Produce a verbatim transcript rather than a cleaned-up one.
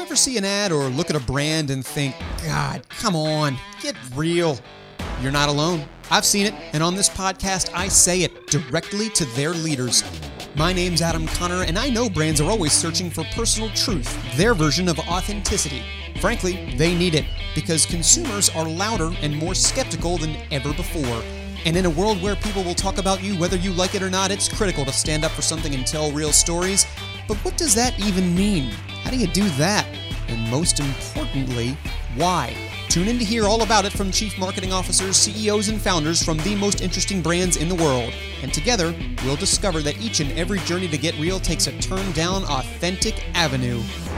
ever see an ad or look at a brand and think, God, come on, get real? You're not alone. I've seen it, and on this podcast, I say it directly to their leaders. My name's Adam Connor, and I know brands are always searching for personal truth, their version of authenticity. Frankly, they need it, because consumers are louder and more skeptical than ever before. And in a world where people will talk about you whether you like it or not, it's critical to stand up for something and tell real stories. But what does that even mean? How do you do that? And most importantly, why? Tune in to hear all about it from chief marketing officers, C E Os, and founders from the most interesting brands in the world. And together, we'll discover that each and every journey to get real takes a turn down authentic avenue.